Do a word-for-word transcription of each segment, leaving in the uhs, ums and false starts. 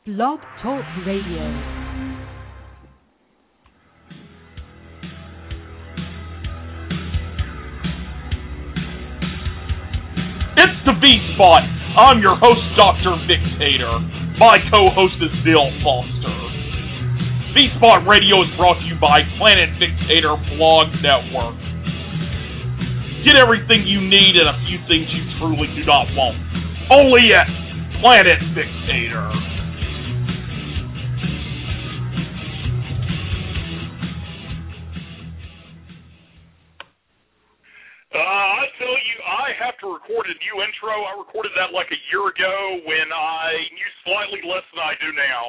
Blog Talk Radio. It's the V-Spot. I'm your host, Doctor Victator. My co-host is Bill Foster. V-Spot Radio is brought to you by Planet Victator Blog Network. Get everything you need and a few things you truly do not want. Only at Planet Victator. Uh, I tell you, I have to record a new intro. I recorded that like a year ago when I knew slightly less than I do now.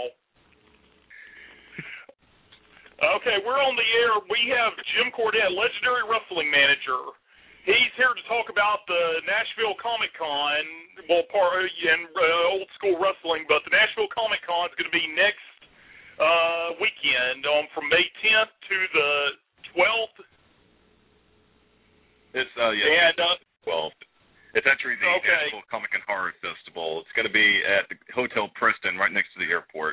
Okay, we're on the air. We have Jim Cornette, legendary wrestling manager. He's here to talk about the Nashville Comic Con, well, part and uh, old school wrestling, but the Nashville Comic Con is going to be next uh, weekend, um, from May tenth to the twelfth. It's uh yeah, and, uh, twelfth. It's actually the okay. Nashville Comic and Horror Festival. It's going to be at the Hotel Preston, right next to the airport.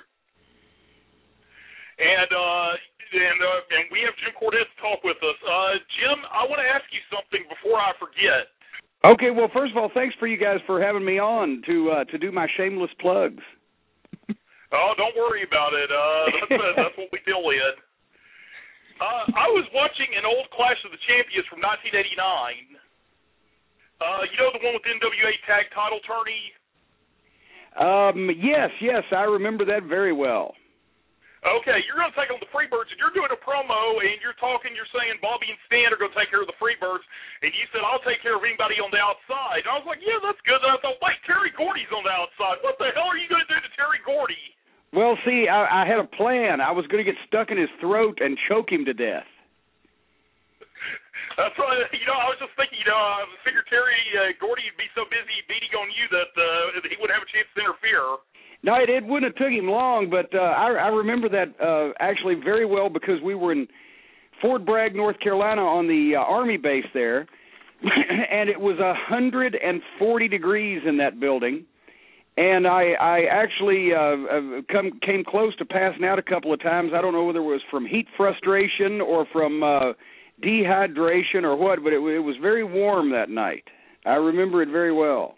And uh, and uh, and we have Jim Cornette to talk with us. Uh, Jim, I want to ask you something before I forget. Okay, well, first of all, thanks for you guys for having me on to uh, to do my shameless plugs. Oh, don't worry about it. Uh, that's, uh, that's what we deal with. Uh, I was watching an old Clash of the Champions from nineteen eighty-nine. Uh, you know the one with the N W A Tag Title tourney? Um, yes, yes, I remember that very well. Okay, you're going to take on the Freebirds, and you're doing a promo, and you're talking, you're saying Bobby and Stan are going to take care of the Freebirds, and you said, I'll take care of anybody on the outside. And I was like, yeah, that's good. And I thought, wait, Terry Gordy's on the outside. What the hell are you going to do to Terry Gordy? Well, see, I, I had a plan. I was going to get stuck in his throat and choke him to death. That's right. You know, I was just thinking, you know, I figured Terry uh, Gordy would be so busy beating on you that, uh, that he wouldn't have a chance to interfere. No, it, it wouldn't have took him long, but uh, I, I remember that uh, actually very well because we were in Fort Bragg, North Carolina on the uh, Army base there, and it was one hundred forty degrees in that building. And I, I actually uh, come, came close to passing out a couple of times. I don't know whether it was from heat frustration or from uh, dehydration or what, but it, it was very warm that night. I remember it very well.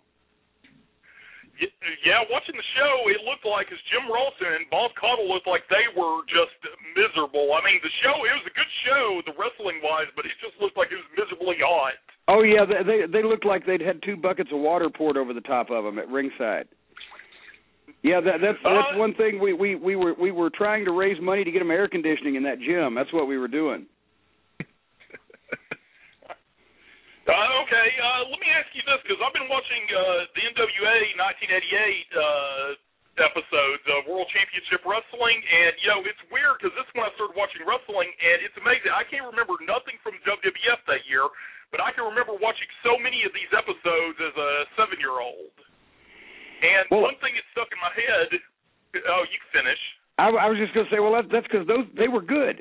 Yeah, watching the show, it looked like, as Jim Rawson and Bob Caudle looked like they were just miserable. I mean, the show, it was a good show, the wrestling-wise, but it just looked like it was miserably hot. Oh, yeah, they, they, they looked like they'd had two buckets of water poured over the top of them at ringside. Yeah, that, that's that's uh, one thing. We, we, we were we were trying to raise money to get them air conditioning in that gym. That's what we were doing. uh, okay, uh, let me ask you this, because I've been watching uh, the N W A nineteen eighty-eight uh, episodes of World Championship Wrestling, and, you know, it's weird, because this is when I started watching wrestling, and it's amazing. I can't remember nothing from W W F that year, but I can remember watching so many of these episodes as a seven-year-old. And well, one thing that stuck in my head, oh, you finish. I, I was just going to say, well, that, that's because those they were good.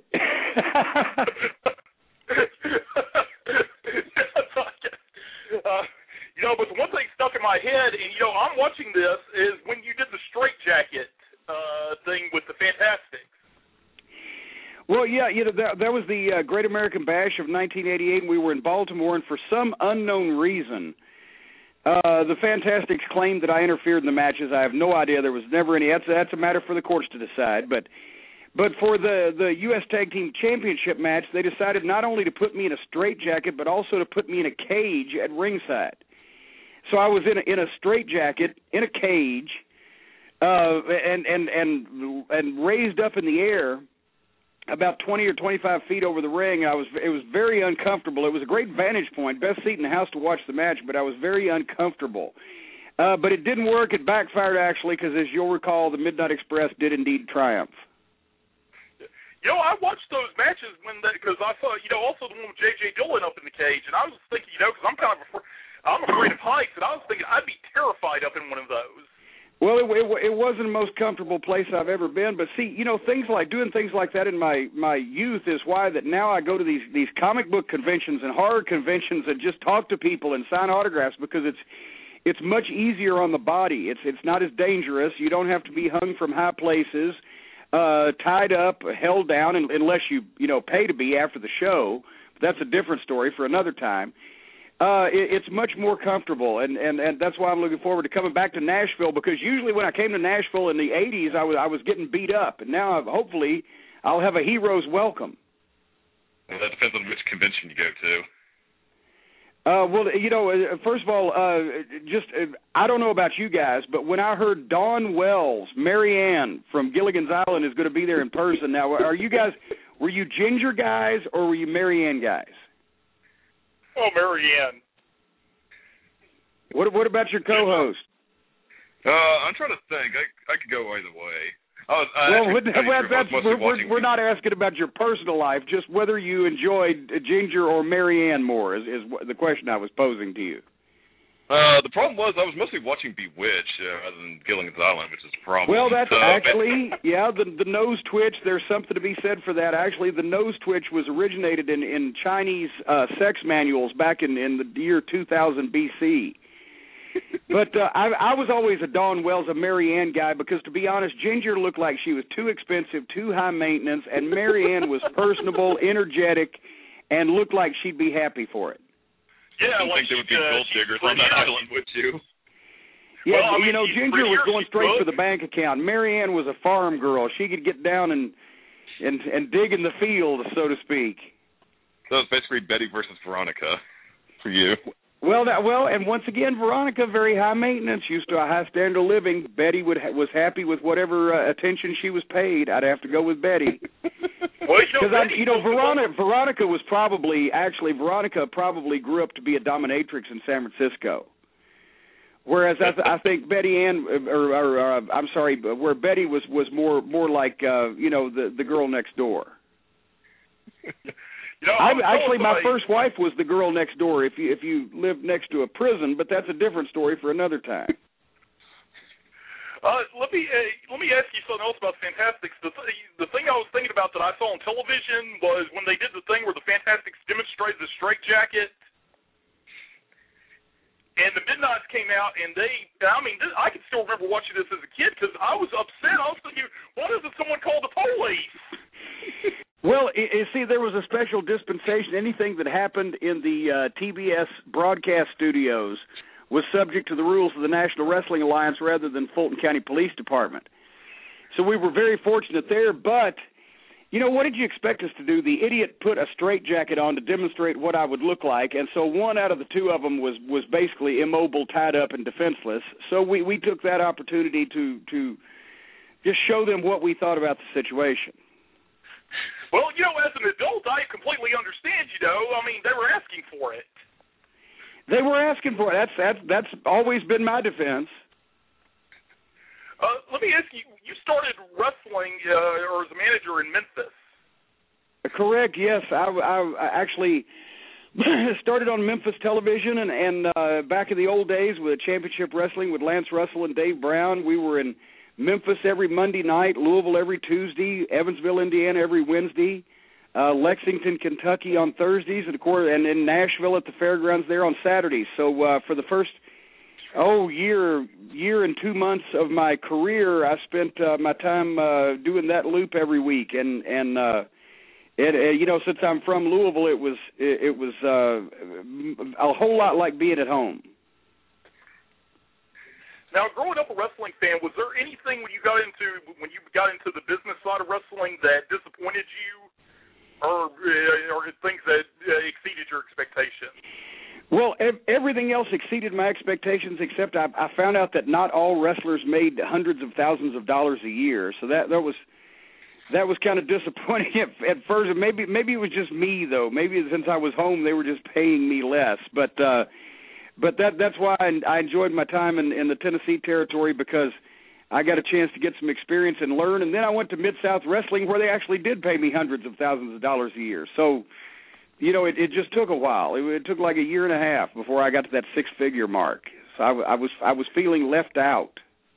uh, you know, but the one thing stuck in my head, and, you know, I'm watching this, is when you did the straitjacket uh, thing with the Fantastics. Well, yeah, you know, that, that was the uh, Great American Bash of nineteen eighty-eight, and we were in Baltimore, and for some unknown reason, Uh, the Fantastics claimed that I interfered in the matches. I have no idea. There was never any. That's, that's a matter for the courts to decide. But but for the, the U S Tag Team Championship match, they decided not only to put me in a straitjacket, but also to put me in a cage at ringside. So I was in a, in a straitjacket, in a cage, uh, and, and, and, and raised up in the air about twenty or twenty-five feet over the ring. I was it was very uncomfortable. It was a great vantage point, best seat in the house to watch the match, but I was very uncomfortable. Uh, but it didn't work. It backfired, actually, because as you'll recall, the Midnight Express did indeed triumph. You know, I watched those matches when because I saw, you know, also the one with J J Dillon up in the cage, and I was thinking, you know, because I'm kind of afraid, I'm afraid of heights, and I was thinking I'd be terrified up in one of those. Well, it, it, it wasn't the most comfortable place I've ever been, but see, you know, things like doing things like that in my, my youth is why that now I go to these, these comic book conventions and horror conventions and just talk to people and sign autographs because it's it's much easier on the body. It's it's not as dangerous. You don't have to be hung from high places, uh, tied up, held down, unless you you know pay to be after the show. But that's a different story for another time. Uh, it, it's much more comfortable, and, and, and that's why I'm looking forward to coming back to Nashville, because usually when I came to Nashville in the eighties, I was I was getting beat up, and now I've, hopefully I'll have a hero's welcome. Well, that depends on which convention you go to. Uh, well, you know, first of all, uh, just uh, I don't know about you guys, but when I heard Dawn Wells, Marianne from Gilligan's Island is going to be there in person. Now, are you guys, were you Ginger guys or were you Marianne guys? Oh, Marianne. What What about your co-host? Uh, I'm trying to think. I I could go either way. I was, I well, actually, well I that's, we're, we're, we're not asking about your personal life, just whether you enjoyed Ginger or Marianne more is, is the question I was posing to you. Uh, the problem was I was mostly watching Bewitched uh, rather than Gilligan's Island, which is a problem. Well, that's so, actually, yeah, the the nose twitch, there's something to be said for that. Actually, the nose twitch was originated in, in Chinese uh, sex manuals back in, in the year two thousand B C But uh, I, I was always a Dawn Wells, a Marianne guy, because to be honest, Ginger looked like she was too expensive, too high maintenance, and Marianne was personable, energetic, and looked like she'd be happy for it. Yeah, I like think there would be uh, gold diggers on that island with you. Yeah, well, I mean, you know, Ginger was going straight good. for the bank account. Marianne was a farm girl. She could get down and and and dig in the field, so to speak. So it's basically Betty versus Veronica for you. Well, that, well, and once again, Veronica, very high maintenance, used to a high standard of living. Betty would ha- was happy with whatever uh, attention she was paid. I'd have to go with Betty. Well, you know, Because, you know, Veronica, Veronica was probably, actually, Veronica probably grew up to be a dominatrix in San Francisco. Whereas I, th- I think Betty Ann, or, or, or uh, I'm sorry, where Betty was, was more more like, uh, you know, the, the girl next door. You know, I, actually, my somebody, first wife was the girl next door. If you if you lived next to a prison, but that's a different story for another time. Uh, let me uh, let me ask you something else about Fantastics. The th- the thing I was thinking about that I saw on television was when they did the thing where the Fantastics demonstrated the straitjacket, and the Midnights came out, and they. I mean, this, I can still remember watching this as a kid because I was upset. I was thinking, why doesn't someone call the police? Well, you see, there was a special dispensation. Anything that happened in the uh, T B S broadcast studios was subject to the rules of the National Wrestling Alliance rather than Fulton County Police Department. So we were very fortunate there. But, you know, what did you expect us to do? The idiot put a straitjacket on to demonstrate what I would look like, and so one out of the two of them was, was basically immobile, tied up, and defenseless. So we, we took that opportunity to, to just show them what we thought about the situation. Well, you know, as an adult, I completely understand, you know. I mean, they were asking for it. They were asking for it. That's that's that's always been my defense. Uh, let me ask you, you started wrestling uh, or as a manager in Memphis. Correct, yes. I, I actually started on Memphis television, and, and uh, back in the old days with Championship Wrestling with Lance Russell and Dave Brown, we were in Memphis every Monday night, Louisville every Tuesday, Evansville, Indiana every Wednesday, uh, Lexington, Kentucky on Thursdays, and of course, and in Nashville at the fairgrounds there on Saturdays. So uh, for the first oh year, year and two months of my career, I spent uh, my time uh, doing that loop every week, and and uh, it, uh, you know, since I'm from Louisville, it was it, it was uh, a whole lot like being at home. Now, growing up a wrestling fan, was there anything when you got into when you got into the business side of wrestling that disappointed you, or uh, or things that uh, exceeded your expectations? Well, ev- everything else exceeded my expectations, except I, I found out that not all wrestlers made hundreds of thousands of dollars a year. So that that was that was kind of disappointing at, at first. Maybe maybe it was just me though. Maybe since I was home, they were just paying me less. But uh, But that that's why I, I enjoyed my time in, in the Tennessee territory, because I got a chance to get some experience and learn. And then I went to Mid-South Wrestling, where they actually did pay me hundreds of thousands of dollars a year. So, you know, it, it just took a while. It, it took like a year and a half before I got to that six-figure mark. So I, I was I was feeling left out.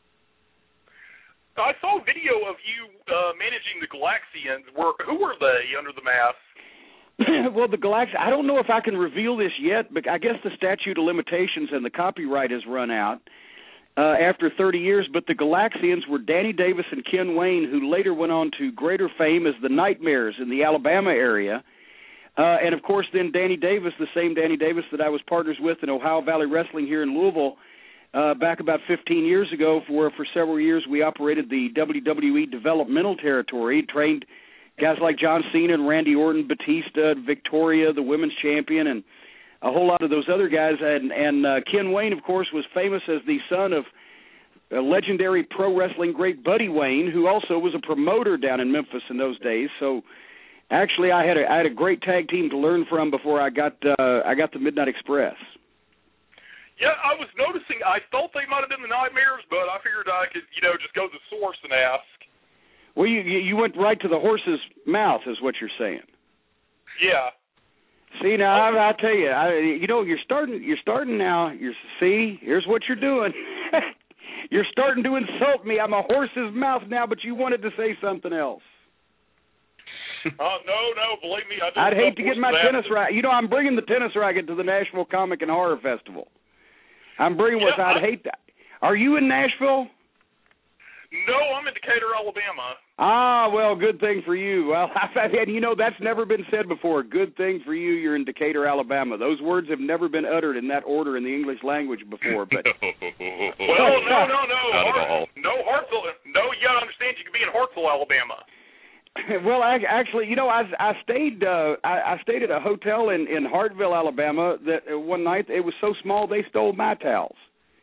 I saw a video of you uh, managing the Galaxians. Were, who were they under the mask? Well, the Galax, I don't know if I can reveal this yet, but I guess the statute of limitations and the copyright has run out uh, after thirty years. But the Galaxians were Danny Davis and Ken Wayne, who later went on to greater fame as the Nightmares in the Alabama area. Uh, and, of course, then Danny Davis, the same Danny Davis that I was partners with in Ohio Valley Wrestling here in Louisville uh, back about fifteen years ago, where for several years we operated the W W E developmental territory, trained guys like John Cena and Randy Orton, Batista, Victoria, the women's champion, and a whole lot of those other guys. And, and uh, Ken Wayne, of course, was famous as the son of a legendary pro wrestling great Buddy Wayne, who also was a promoter down in Memphis in those days. So actually I had a, I had a great tag team to learn from before I got uh, I got the Midnight Express. Yeah, I was noticing, I thought they might have been the Nightmares, but I figured I could, you know, just go to the source and ask. Well, you you went right to the horse's mouth, is what you're saying. Yeah. See, now I, I tell you, I, you know, you're starting. You're starting now. You're see. Here's what you're doing. You're starting to insult me. I'm a horse's mouth now, but you wanted to say something else. Oh uh, no, no, believe me, I. I'd hate to get my tennis racket. You know, I'm bringing the tennis racket to the Nashville Comic and Horror Festival. I'm bringing yeah, what I'd I, hate that. Are you in Nashville? No, I'm in Decatur, Alabama. Ah, well, good thing for you. Well, and you know, that's never been said before. Good thing for you, you're in Decatur, Alabama. Those words have never been uttered in that order in the English language before. But well, no, no, no. Not at all. No, Hartsville. No, you got to understand, you could be in Hartsville, Alabama. Well, I, actually, you know, I, I stayed uh, I, I stayed at a hotel in, in Hartville, Alabama, that uh, one night it was so small they stole my towels.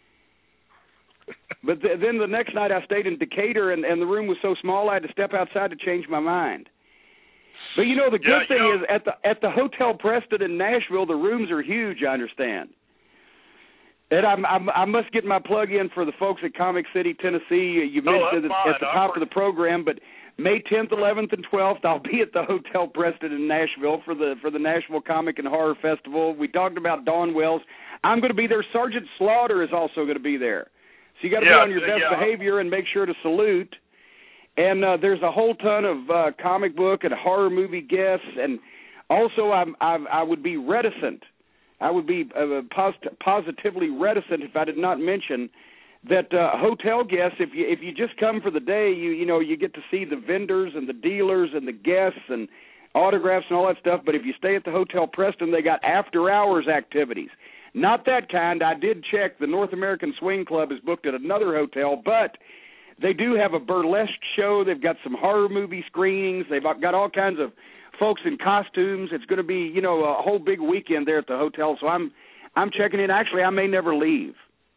But th- then the next night I stayed in Decatur, and, and the room was so small I had to step outside to change my mind. But, you know, the good yeah, thing know. is at the at the Hotel Preston in Nashville, the rooms are huge, I understand. And I'm, I'm, I must get my plug in for the folks at Comic City, Tennessee. You oh, mentioned it fine. at the top of the program, but May tenth, eleventh, and twelfth, I'll be at the Hotel Preston in Nashville for the for the Nashville Comic and Horror Festival. We talked about Dawn Wells. I'm going to be there. Sergeant Slaughter is also going to be there. So you got to yeah, be on your best yeah. behavior and make sure to salute. And uh, there's a whole ton of uh, comic book and horror movie guests. And also I'm, I'm, I would be reticent. I would be uh, posit- positively reticent if I did not mention that uh, hotel guests, if you if you just come for the day, you you know, you get to see the vendors and the dealers and the guests and autographs and all that stuff. But if you stay at the Hotel Preston, they got after-hours activities. Not that kind. I did check. The North American Swing Club is booked at another hotel, but they do have a burlesque show. They've got some horror movie screenings. They've got all kinds of folks in costumes. It's going to be, you know, a whole big weekend there at the hotel. So I'm I'm checking in. Actually, I may never leave.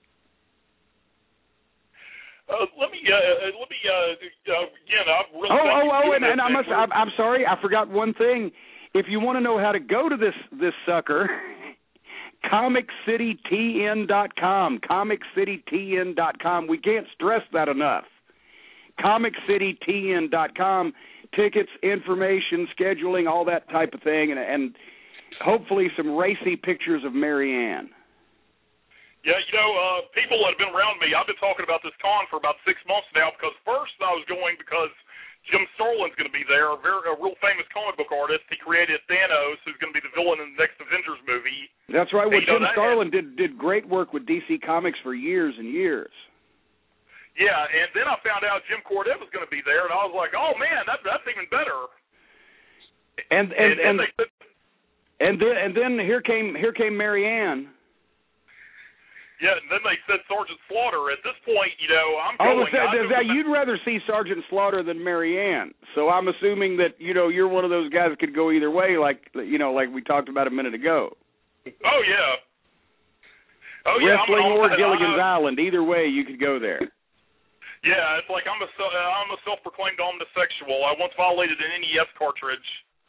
Uh, let me, uh, let me, uh, uh, again, I'm really. Oh, oh, oh, and, and I must. I'm, I'm sorry, I forgot one thing. If you want to know how to go to this this sucker, comic city t n dot com. comic city t n dot com. We can't stress that enough. comic city t n dot com. Tickets, information, scheduling, all that type of thing, and, and hopefully some racy pictures of Mary Ann. Yeah, you know, uh, people that have been around me, I've been talking about this con for about six months now, because first I was going because Jim Starlin's going to be there, a, very, a real famous comic book artist. He created Thanos, who's going to be the villain in the next Avengers movie. That's right. Well, and, Jim know, Starlin did, did great work with D C Comics for years and years. Yeah, and then I found out Jim Cornette was going to be there, and I was like, oh, man, that, that's even better. And and and, and, and, they, they, and then and then here came here came Mary Ann. Yeah, and then they said Sergeant Slaughter. At this point, you know, I'm oh, going. That, that, you'd rather see Sergeant Slaughter than Mary Ann. So I'm assuming that, you know, you're one of those guys that could go either way, like, you know, like we talked about a minute ago. Oh, yeah. Oh, yeah. Wrestling I'm, I'm, or I'm, Gilligan's I'm, Island, either way, you could go there. Yeah, it's like I'm a, I'm a self-proclaimed homosexual. I once violated an N E S cartridge.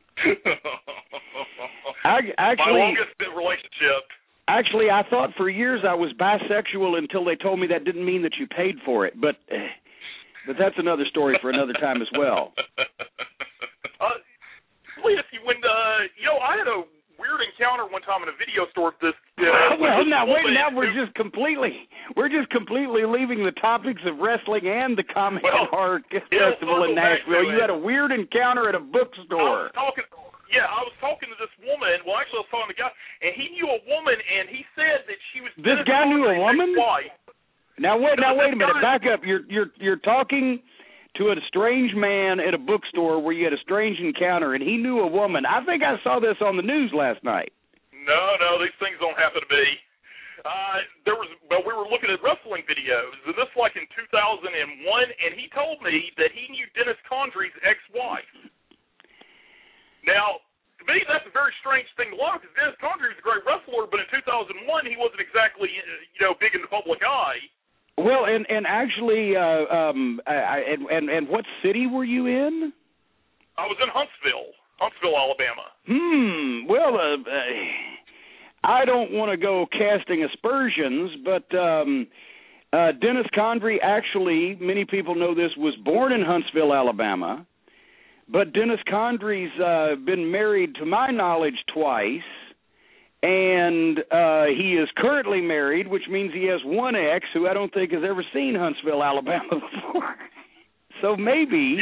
I, actually, my longest relationship. Actually, I thought for years I was bisexual until they told me that didn't mean that you paid for it. But but that's another story for another time as well. Uh, Leah, when uh, you know, I had a weird encounter one time in a video store. This uh, well, this now wait, woman, now we're just completely we're just completely leaving the topics of wrestling and the Comic well, and Horror Festival in Nashville. You had a weird encounter at a bookstore. I was talking. Yeah, I was talking to this woman. Well, actually, I was talking to a guy, and he knew a woman, and he said that she was. This guy knew a woman? Ex-wife. Now wait, now wait a minute. Guy... Back up. You're you're you're talking to a strange man at a bookstore where you had a strange encounter, and he knew a woman. I think I saw this on the news last night. No, no, these things don't happen to be. Uh, there was, but we were looking at wrestling videos, and this like in two thousand one, and he told me that he knew Dennis Condrey's ex-wife. Now, to me, that's a very strange thing to learn, because Dennis Condrey was a great wrestler, but in two thousand one, he wasn't exactly, you know, big in the public eye. Well, and and actually, uh, um, I, and and and what city were you in? I was in Huntsville, Huntsville, Alabama. Hmm. Well, uh, I don't want to go casting aspersions, but um, uh, Dennis Condrey actually, many people know this, was born in Huntsville, Alabama. But Dennis Condrey's uh, been married, to my knowledge, twice, and uh, he is currently married, which means he has one ex who I don't think has ever seen Huntsville, Alabama before. So maybe,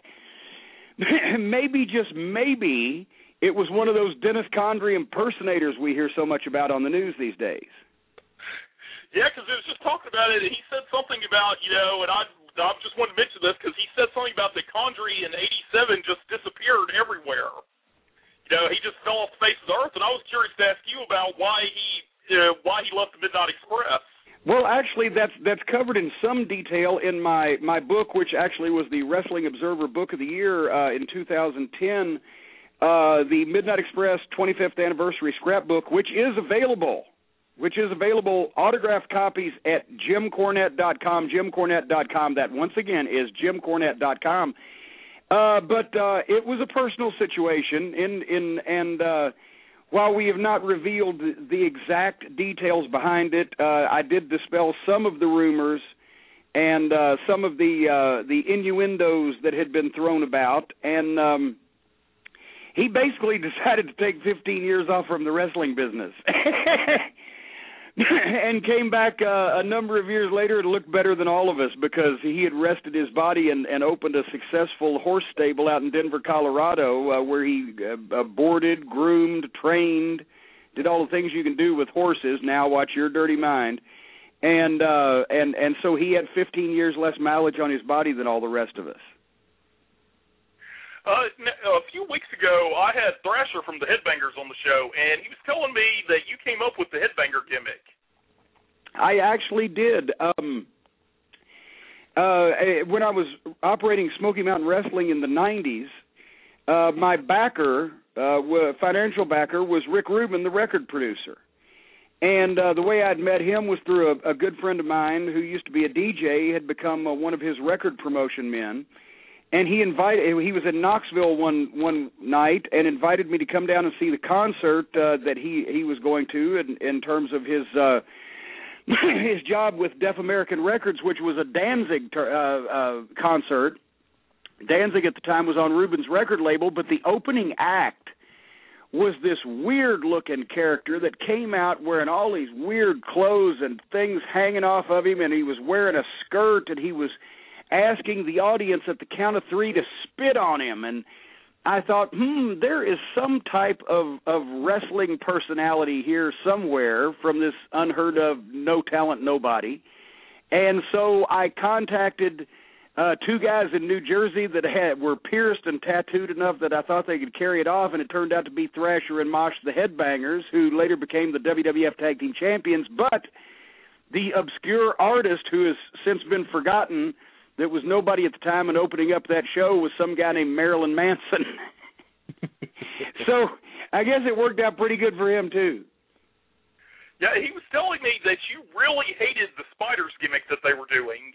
yeah. maybe, just maybe, it was one of those Dennis Condrey impersonators we hear so much about on the news these days. Yeah, because it was just talking about it, and he said something about, you know, and I I just wanted to mention this because he said something about that Condrey in eighty-seven just disappeared everywhere. You know, he just fell off the face of the earth, and I was curious to ask you about why he uh, why he left the Midnight Express. Well, actually, that's that's covered in some detail in my, my book, which actually was the Wrestling Observer Book of the Year uh, in two thousand ten, uh, the Midnight Express twenty-fifth Anniversary Scrapbook, which is available. which is available, autographed copies at jim cornette dot com, jim cornette dot com. That, once again, is jim cornette dot com. Uh, but uh, it was a personal situation, in, in, and uh, while we have not revealed the exact details behind it, uh, I did dispel some of the rumors and uh, some of the uh, the innuendos that had been thrown about, and um, he basically decided to take fifteen years off from the wrestling business. And came back uh, a number of years later to look better than all of us, because he had rested his body and, and opened a successful horse stable out in Denver, Colorado, uh, where he uh, boarded, groomed, trained, did all the things you can do with horses. Now watch your dirty mind. And uh, and and so he had fifteen years less mileage on his body than all the rest of us. Uh, a few weeks ago, I had Thrasher from the Headbangers on the show, and he was telling me that you came up with the Headbanger gimmick. I actually did. Um, uh, when I was operating Smoky Mountain Wrestling in the nineties, uh, my backer, uh, financial backer, was Rick Rubin, the record producer. And uh, the way I'd met him was through a, a good friend of mine who used to be a D J, had become uh, one of his record promotion men. And he invited. He was in Knoxville one one night and invited me to come down and see the concert uh, that he, he was going to in, in terms of his uh, his job with Deaf American Records, which was a Danzig uh, uh, concert. Danzig at the time was on Rubin's record label, but the opening act was this weird-looking character that came out wearing all these weird clothes and things hanging off of him, and he was wearing a skirt, and he was asking the audience at the count of three to spit on him. And I thought, hmm, there is some type of, of wrestling personality here somewhere from this unheard of, no talent, nobody. And so I contacted uh, two guys in New Jersey that had were pierced and tattooed enough that I thought they could carry it off, and it turned out to be Thrasher and Mosh the Headbangers, who later became the W W F Tag Team Champions. But the obscure artist who has since been forgotten, that was nobody at the time, and opening up that show was some guy named Marilyn Manson. So I guess it worked out pretty good for him, too. Yeah, he was telling me that you really hated the Spiders gimmick that they were doing.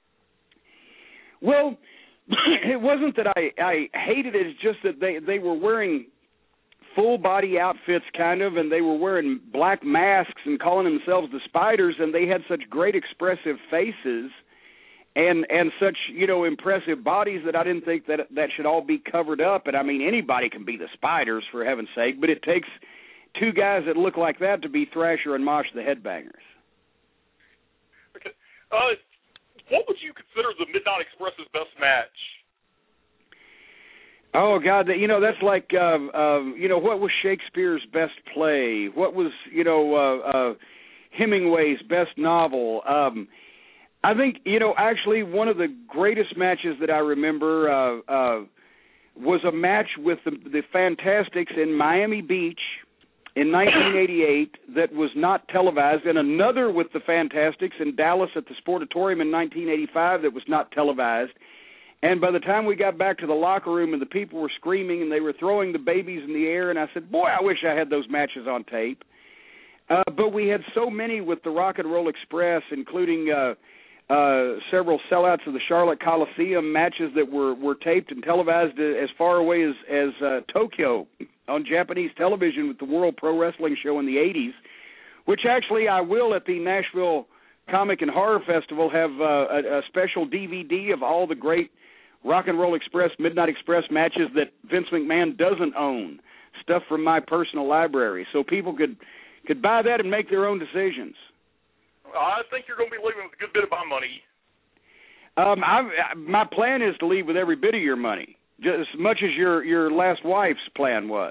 Well, it wasn't that I, I hated it. It's just that they, they were wearing full-body outfits, kind of, and they were wearing black masks and calling themselves the Spiders, and they had such great expressive faces and and such, you know, impressive bodies that I didn't think that that should all be covered up. And, I mean, anybody can be the Spiders, for heaven's sake, but it takes two guys that look like that to be Thrasher and Mosh the Headbangers. Okay. Uh, what would you consider the Midnight Express's best match? Oh God, you know that's like uh, uh, you know what was Shakespeare's best play? What was you know uh, uh, Hemingway's best novel? Um, I think you know actually one of the greatest matches that I remember uh, uh, was a match with the, the Fantastics in Miami Beach in nineteen eighty-eight that was not televised, and another with the Fantastics in Dallas at the Sportatorium in nineteen eighty-five that was not televised. And by the time we got back to the locker room and the people were screaming and they were throwing the babies in the air, and I said, boy, I wish I had those matches on tape. Uh, but we had so many with the Rock and Roll Express, including uh, uh, several sellouts of the Charlotte Coliseum, matches that were, were taped and televised as far away as, as uh, Tokyo on Japanese television with the World Pro Wrestling Show in the eighties, which actually I will at the Nashville Comic and Horror Festival have uh, a, a special D V D of all the great Rock and Roll Express, Midnight Express matches that Vince McMahon doesn't own, stuff from my personal library, so people could could buy that and make their own decisions. I think you're going to be leaving with a good bit of my money. Um, I've, my plan is to leave with every bit of your money, just as much as your, your last wife's plan was.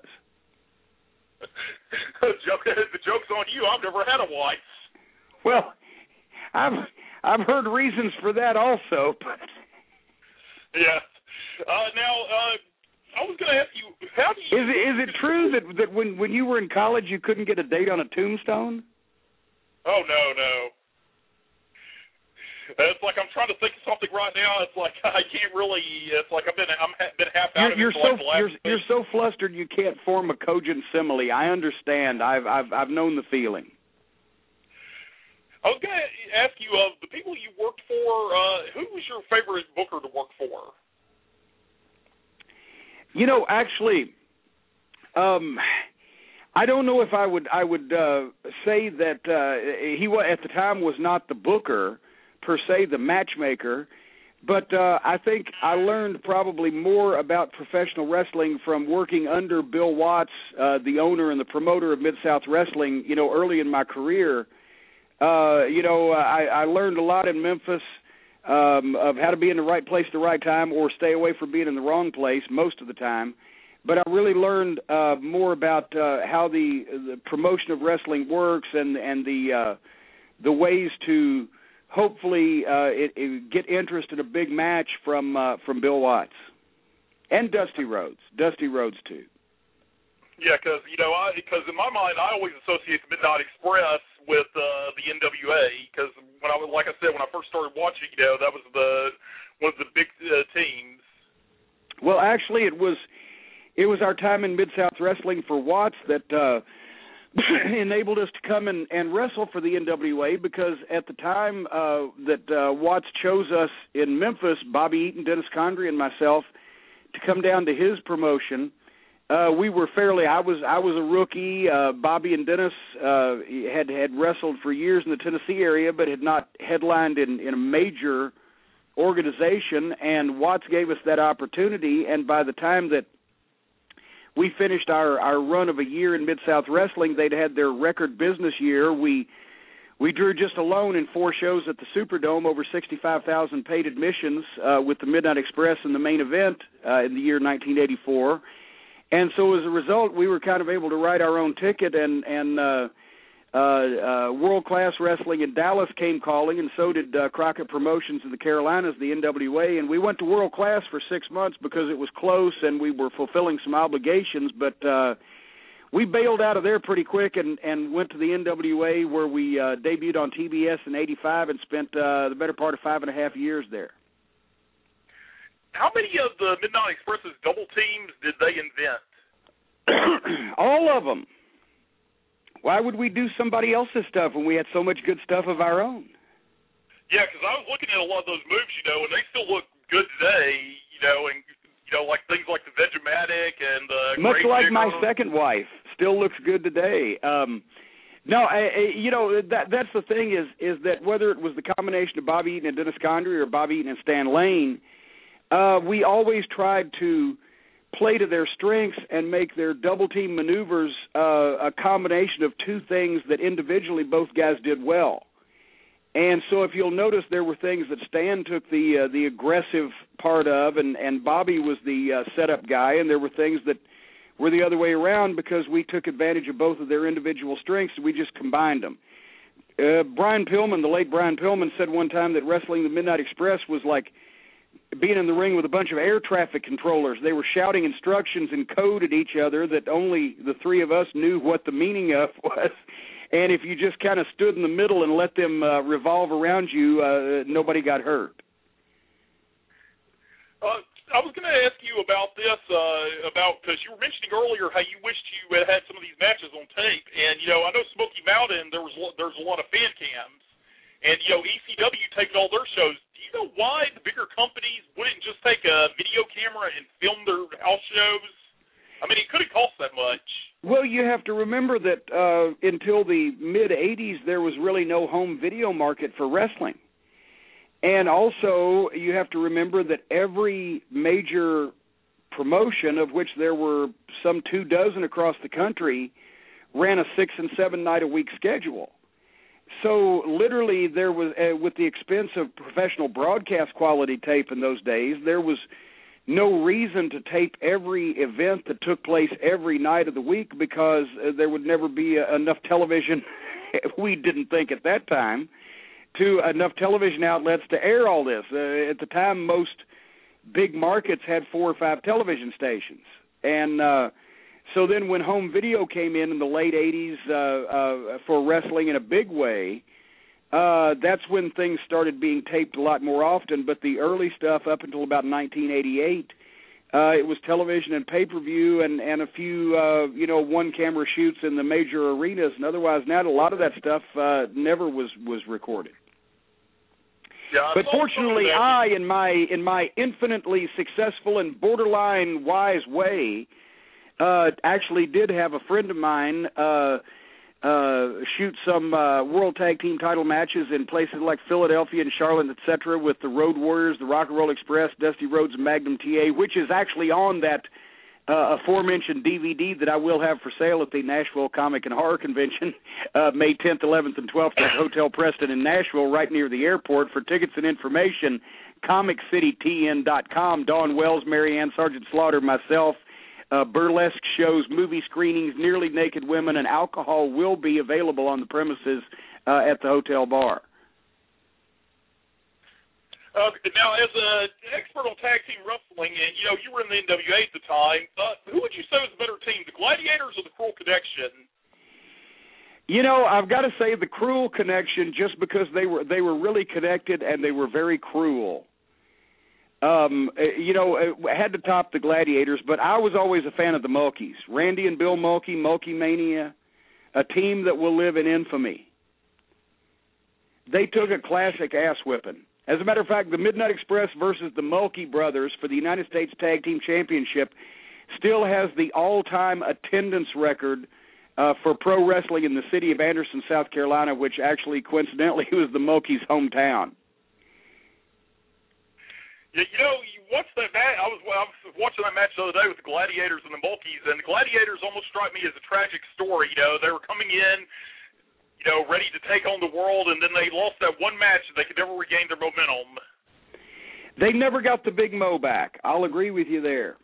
The joke's on you. I've never had a wife. Well, I've I've heard reasons for that also, but... Yeah. Uh, now, uh, I was going to ask you, how do you... Is it, is it true that, that when, when you were in college you couldn't get a date on a tombstone? Oh, no, no. It's like I'm trying to think of something right now. It's like I can't really... It's like I've been, I'm been half out you're, of it. You're so, like you're, you're so flustered you can't form a cogent simile. I understand. I've, I've, I've known the feeling. I was going to ask you, of uh, the people you worked for, uh, who was your favorite booker to work for? You know, actually, um, I don't know if I would I would uh, say that uh, he at the time was not the booker, per se, the matchmaker, but uh, I think I learned probably more about professional wrestling from working under Bill Watts, uh, the owner and the promoter of Mid-South Wrestling, you know, early in my career. Uh, you know, I, I learned a lot in Memphis um, of how to be in the right place at the right time or stay away from being in the wrong place most of the time. But I really learned uh, more about uh, how the, the promotion of wrestling works and and the uh, the ways to hopefully uh, it, it get interest in a big match from uh, from Bill Watts and Dusty Rhodes, Dusty Rhodes too. Yeah, because you know, I because in my mind, I always associate the Midnight Express with uh, the N W A. Because when I was, like I said, when I first started watching, you know, that was the one of the big uh, teams. Well, actually, it was it was our time in Mid-South Wrestling for Watts that uh, enabled us to come and, and wrestle for the N W A. Because at the time uh, that uh, Watts chose us in Memphis, Bobby Eaton, Dennis Condrey, and myself, to come down to his promotion. Uh, we were fairly. I was. I was a rookie. Uh, Bobby and Dennis uh, had had wrestled for years in the Tennessee area, but had not headlined in, in a major organization. And Watts gave us that opportunity. And by the time that we finished our, our run of a year in Mid-South Wrestling, they'd had their record business year. We we drew just alone in four shows at the Superdome over sixty-five thousand paid admissions uh, with the Midnight Express in the main event uh, in the year nineteen eighty-four. And so as a result, we were kind of able to write our own ticket, and, and uh, uh, uh, World Class Wrestling in Dallas came calling, and so did uh, Crockett Promotions in the Carolinas, the N W A. And we went to World Class for six months because it was close and we were fulfilling some obligations. But uh, we bailed out of there pretty quick and, and went to the N W A, where we uh, debuted on T B S in eighty-five and spent uh, the better part of five and a half years there. How many of the Midnight Express's double teams did they invent? All of them. Why would we do somebody else's stuff when we had so much good stuff of our own? Yeah, because I was looking at a lot of those moves, you know, and they still look good today, you know, and, you know, like things like the Vegematic and uh, much Great like Digger. My second wife, still looks good today. Um, no, I, I, you know, that that's the thing is is that whether it was the combination of Bobby Eaton and Dennis Condrey or Bobby Eaton and Stan Lane, uh, we always tried to play to their strengths and make their double-team maneuvers uh, a combination of two things that individually both guys did well. And so if you'll notice, there were things that Stan took the uh, the aggressive part of, and, and Bobby was the uh, setup guy, and there were things that were the other way around because we took advantage of both of their individual strengths, and we just combined them. Uh, Brian Pillman, the late Brian Pillman, said one time that wrestling the Midnight Express was like being in the ring with a bunch of air traffic controllers. They were shouting instructions in code at each other that only the three of us knew what the meaning of was. And if you just kind of stood in the middle and let them uh, revolve around you, uh, nobody got hurt. Uh, I was going to ask you about this, uh, about because you were mentioning earlier how you wished you had had some of these matches on tape. And, you know, I know Smoky Mountain, there was there's a lot of fan cams. And, you know, E C W taped all their shows. Do you know why the bigger companies wouldn't just take a video camera and film their house shows? I mean, it couldn't cost that much. Well, you have to remember that uh, until the mid-eighties, there was really no home video market for wrestling. And also, you have to remember that every major promotion, of which there were some two dozen across the country, ran a six- and seven-night-a-week schedule. So literally, there was, uh, with the expense of professional broadcast quality tape in those days, there was no reason to tape every event that took place every night of the week because uh, there would never be uh, enough television, we didn't think at that time, to enough television outlets to air all this. Uh, at the time, most big markets had four or five television stations. And uh, so then when home video came in in the late eighties uh, uh, for wrestling in a big way, Uh, that's when things started being taped a lot more often, but the early stuff up until about nineteen eighty-eight, uh, it was television and pay-per-view and, and a few, uh, you know, one-camera shoots in the major arenas, and otherwise now a lot of that stuff uh, never was, was recorded. Yeah, but fortunately, I, in my in my infinitely successful and borderline wise way, uh, actually did have a friend of mine uh, Uh, shoot some uh, World Tag Team title matches in places like Philadelphia and Charlotte, et cetera, with the Road Warriors, the Rock and Roll Express, Dusty Rhodes, and Magnum T A, which is actually on that uh, aforementioned D V D that I will have for sale at the Nashville Comic and Horror Convention, uh, May tenth, eleventh, and twelfth at Hotel Preston in Nashville, right near the airport. For tickets and information, comic city t n dot com. Dawn Wells, Mary Ann Sargent Slaughter, myself. Uh, burlesque shows, movie screenings, nearly naked women, and alcohol will be available on the premises uh, at the hotel bar. Uh, now, as an expert on tag team wrestling, and you know you were in the N W A at the time, uh, who would you say was a better team, the Gladiators or the Cruel Connection? You know, I've got to say the Cruel Connection, just because they were they were really connected and they were very cruel. Um, you know, I had to top the Gladiators, but I was always a fan of the Mulkeys. Randy and Bill Mulkey, Mulkey Mania, a team that will live in infamy. They took a classic ass whipping. As a matter of fact, the Midnight Express versus the Mulkey brothers for the United States Tag Team Championship still has the all-time attendance record uh, for pro wrestling in the city of Anderson, South Carolina, which actually, coincidentally, was the Mulkeys' hometown. You know, you watch that match. I was, I was watching that match the other day with the Gladiators and the Mulkeys, and the Gladiators almost struck me as a tragic story. You know, they were coming in, you know, ready to take on the world, and then they lost that one match, and they could never regain their momentum. They never got the Big Mo back. I'll agree with you there.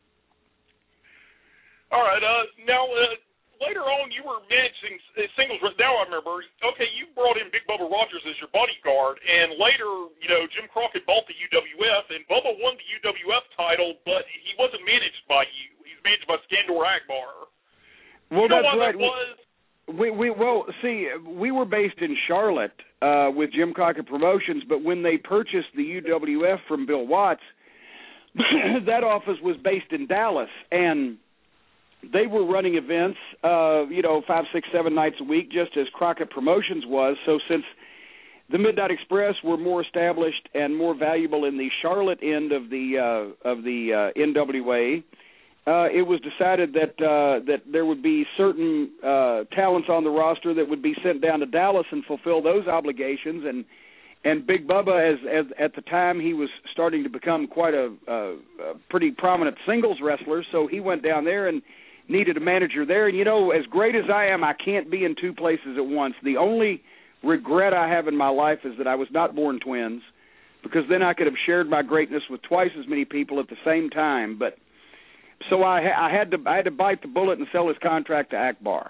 All right. Uh, now, uh, later on, you were managing singles. Now I remember. Okay, you brought in Big Bubba Rogers as your bodyguard, and later, you know, Jim Crockett bought the U W F, and Bubba won the U W F title, but he wasn't managed by you. He's managed by Skandor Akbar. Well, you know that's why right. That was? We, we, well, see, we were based in Charlotte uh, with Jim Crockett Promotions, but when they purchased the U W F from Bill Watts, that office was based in Dallas, and they were running events, uh, you know, five, six, seven nights a week, just as Crockett Promotions was. So since the Midnight Express were more established and more valuable in the Charlotte end of the uh, of the uh, N W A, uh, it was decided that uh, that there would be certain uh, talents on the roster that would be sent down to Dallas and fulfill those obligations. And and Big Bubba, as, as at the time, he was starting to become quite a, a, a pretty prominent singles wrestler, so he went down there and needed a manager there. And, you know, as great as I am, I can't be in two places at once. The only regret I have in my life is that I was not born twins, because then I could have shared my greatness with twice as many people at the same time. But so I, I had to I had to bite the bullet and sell his contract to Akbar.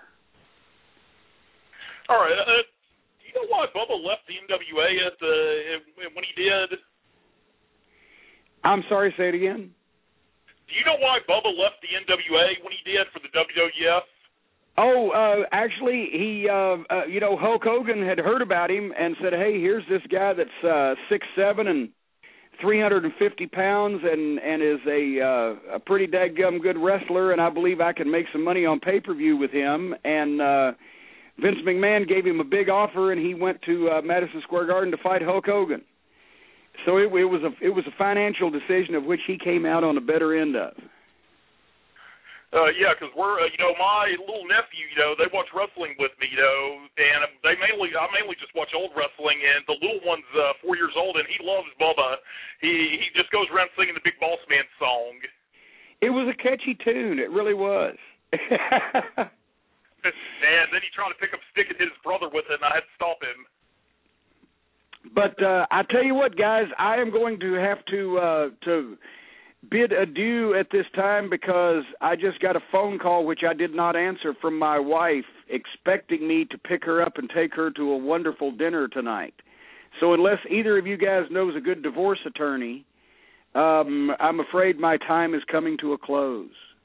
All right. Uh, do you know why Bubba left the N W A at the when he did? I'm sorry. Say it again. Do you know why Bubba left the N W A when he did for the W W F? Oh, uh, actually, he, uh, uh, you know, Hulk Hogan had heard about him and said, hey, here's this guy that's uh, six seven and three hundred fifty pounds and, and is a, uh, a pretty dadgum good wrestler, and I believe I can make some money on pay-per-view with him. And uh, Vince McMahon gave him a big offer, and he went to uh, Madison Square Garden to fight Hulk Hogan. So it, it was a it was a financial decision of which he came out on the better end of. Uh, yeah, because we're, uh, you know, my little nephew, you know, they watch wrestling with me, you know, and they mainly, I mainly just watch old wrestling, and the little one's uh, four years old, and he loves Bubba. He he just goes around singing the Big Boss Man song. It was a catchy tune. It really was. And then he tried to pick up a stick and hit his brother with it, and I had to stop him. But uh, I tell you what, guys, I am going to have to uh, to. bid adieu at this time, because I just got a phone call, which I did not answer, from my wife expecting me to pick her up and take her to a wonderful dinner tonight. So unless either of you guys knows a good divorce attorney, um, I'm afraid my time is coming to a close.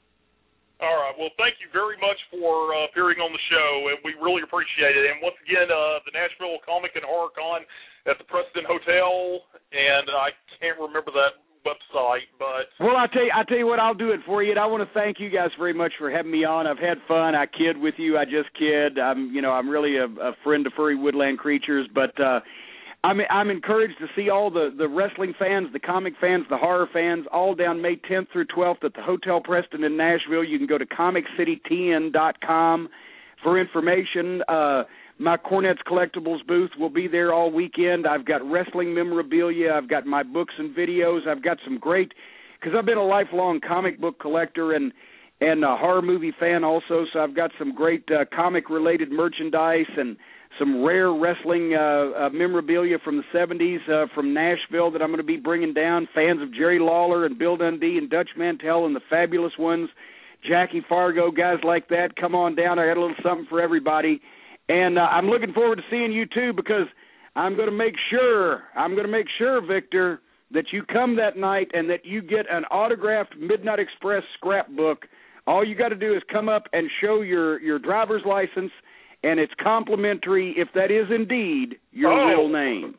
All right. Well, thank you very much for uh, appearing on the show, and we really appreciate it. And once again, uh, the Nashville Comic and Horror Con at the Preston Hotel, and I can't remember that website, but well, I tell you, I tell you what, I'll do it for you. And I want to thank you guys very much for having me on. I've had fun. I kid with you. I just kid. I'm, you know, I'm really a, a friend of furry woodland creatures. But uh, I'm, I'm encouraged to see all the the wrestling fans, the comic fans, the horror fans, all down May tenth through twelfth at the Hotel Preston in Nashville. You can go to comic city t n dot com for information. Uh, My Cornette's Collectibles booth will be there all weekend. I've got wrestling memorabilia. I've got my books and videos. I've got some great, because I've been a lifelong comic book collector and, and a horror movie fan also, so I've got some great uh, comic-related merchandise and some rare wrestling uh, uh, memorabilia from the seventies uh, from Nashville that I'm going to be bringing down. Fans of Jerry Lawler and Bill Dundee and Dutch Mantell and the Fabulous Ones, Jackie Fargo, guys like that, come on down. I got a little something for everybody. And uh, I'm looking forward to seeing you, too, because I'm going to make sure, I'm going to make sure, Victor, that you come that night and that you get an autographed Midnight Express scrapbook. All you got to do is come up and show your, your driver's license, and it's complimentary if that is indeed your oh. real name.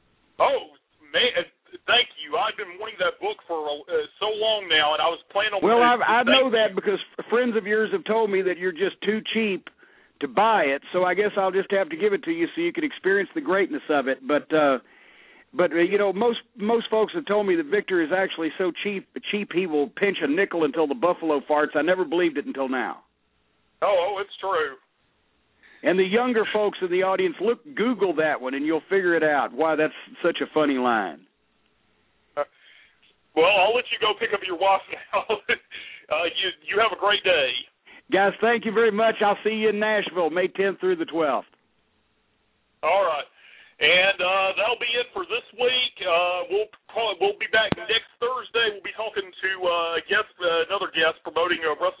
Oh, man, thank you. I've been wanting that book for uh, so long now, and I was planning on... Well, I've, I know that because friends of yours have told me that you're just too cheap to buy it, so I guess I'll just have to give it to you so you can experience the greatness of it. But, uh, but uh, you know, most most folks have told me that Victor is actually so cheap, cheap he will pinch a nickel until the buffalo farts. I never believed it until now. Oh, oh, it's true. And the younger folks in the audience, look, Google that one, and you'll figure it out, why that's such a funny line. Uh, well, I'll let you go pick up your wife now. uh, you, you have a great day. Guys, thank you very much. I'll see you in Nashville, May tenth through the twelfth. All right. And uh, that'll be it for this week. Uh, we'll call, we'll be back next Thursday. We'll be talking to uh, a guest, uh, another guest promoting uh,